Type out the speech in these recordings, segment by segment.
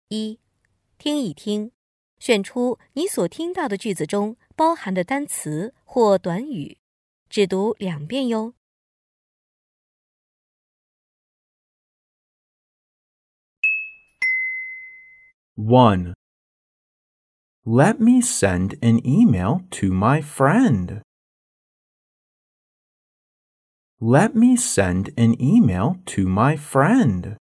一、听一听，选出你所听到的句子中包含的单词或短语，只读2遍哟。 1. Let me send an email to my friend. Let me send an email to my friend.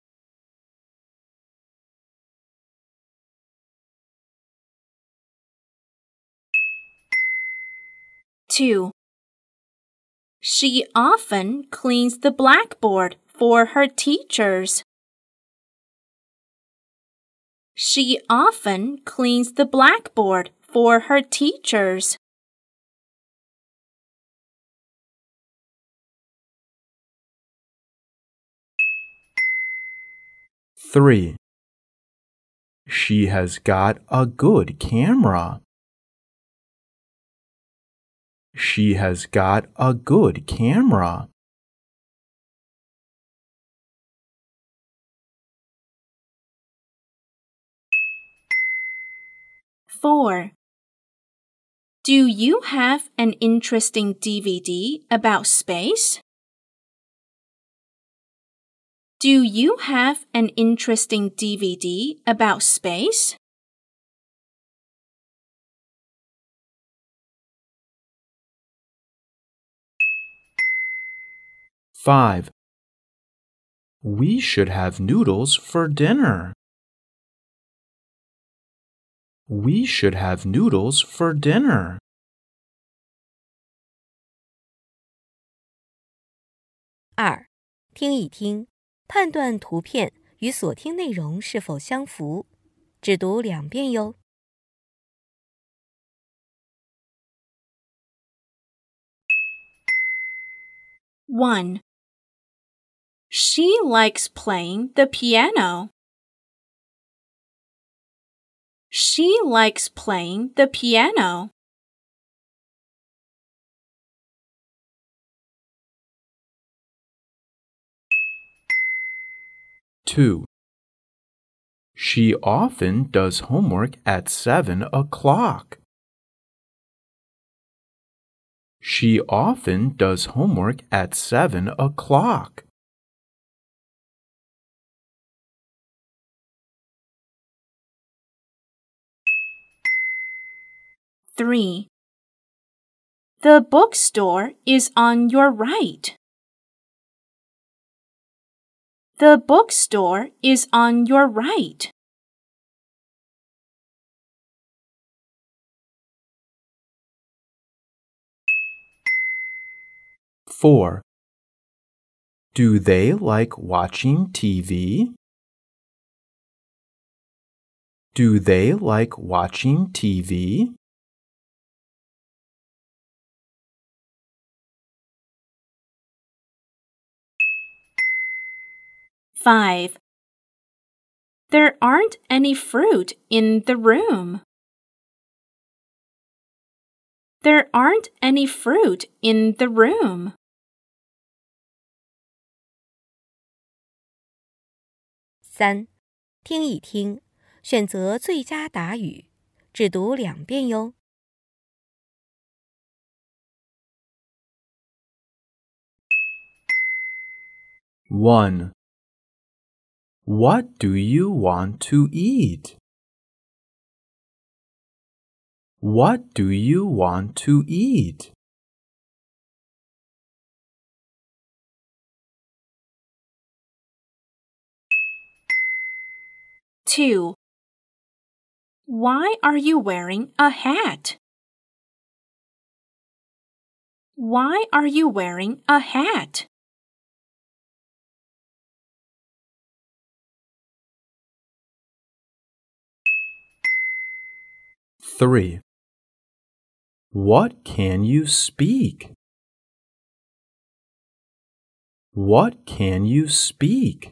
2. She often cleans the blackboard for her teachers. She often cleans the blackboard for her teachers. 3. She has got a good camera. She has got a good camera. 4. Do you have an interesting DVD about space? Do you have an interesting DVD about space? 5. We should have noodles for dinner. We should have noodles for dinner. 2. 听一听，判断图片与所听内容是否相符，只读2遍哟。 1. She likes playing the piano. She likes playing the piano. 2. She often does homework at 7 o'clock. She often does homework at 7 o'clock. 3. The bookstore is on your right. The bookstore is on your right. 4. Do they like watching TV? Do they like watching TV? 5. There aren't any fruit in the room. There aren't any fruit in the room. 3. 听一听，选择最佳答语，只读2遍哟。 1. What do you want to eat? What do you want to eat? 2. Why are you wearing a hat? Why are you wearing a hat? 3. What can you speak? What can you speak?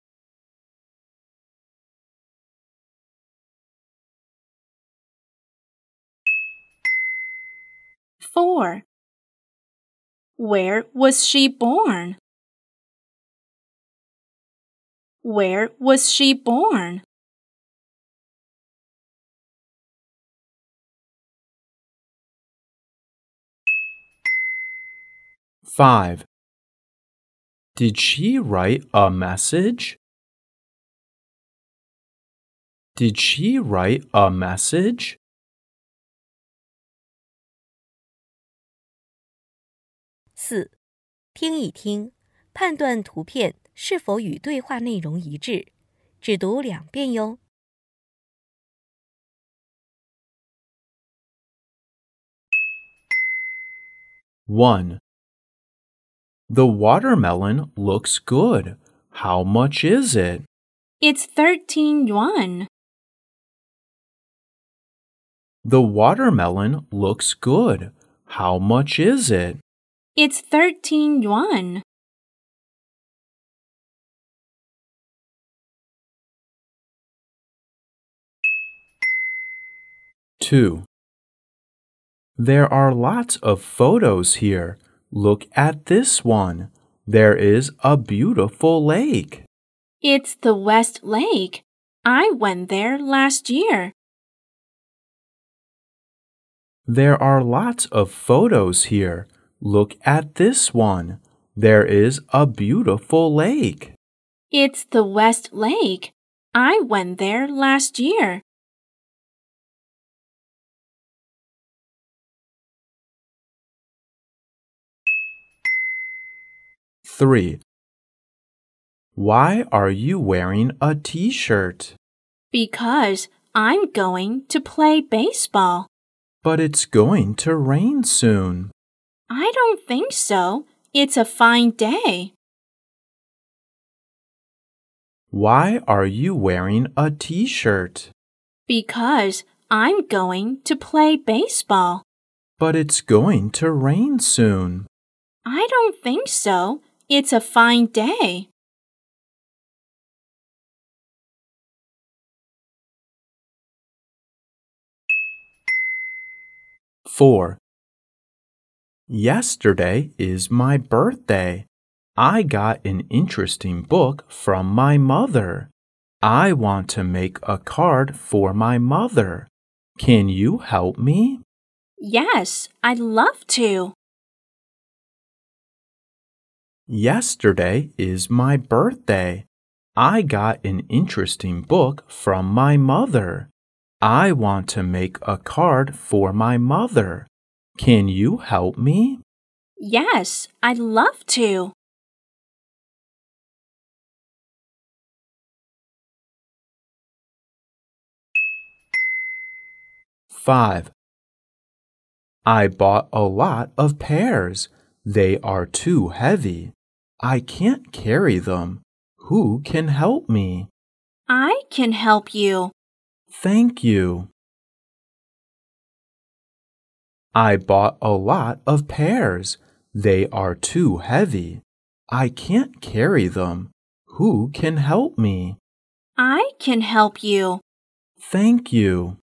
4. Where was she born? Where was she born? 5. Did she write a message? Did she write a message? 4. 听一听，判断图片是否与对话内容一致，只读2遍哟。 1. The watermelon looks good. How much is it? It's 13 yuan. The watermelon looks good. How much is it? It's 13 yuan. 2. There are lots of photos here. Look at this one. There is a beautiful lake. It's the West Lake. I went there last year. There are lots of photos here. Look at this one. There is a beautiful lake. It's the West Lake. I went there last year. 3. Why are you wearing a t-shirt? Because I'm going to play baseball. But it's going to rain soon. I don't think so. It's a fine day. Why are you wearing a t-shirt? Because I'm going to play baseball. But it's going to rain soon. I don't think so. It's a fine day. 4. Yesterday is my birthday. I got an interesting book from my mother. I want to make a card for my mother. Can you help me? Yes, I'd love to. Yesterday is my birthday. I got an interesting book from my mother. I want to make a card for my mother. Can you help me? Yes, I'd love to. 5. I bought a lot of pears. They are too heavy. I can't carry them. Who can help me? I can help you. Thank you. I bought a lot of pears. They are too heavy. I can't carry them. Who can help me? I can help you. Thank you.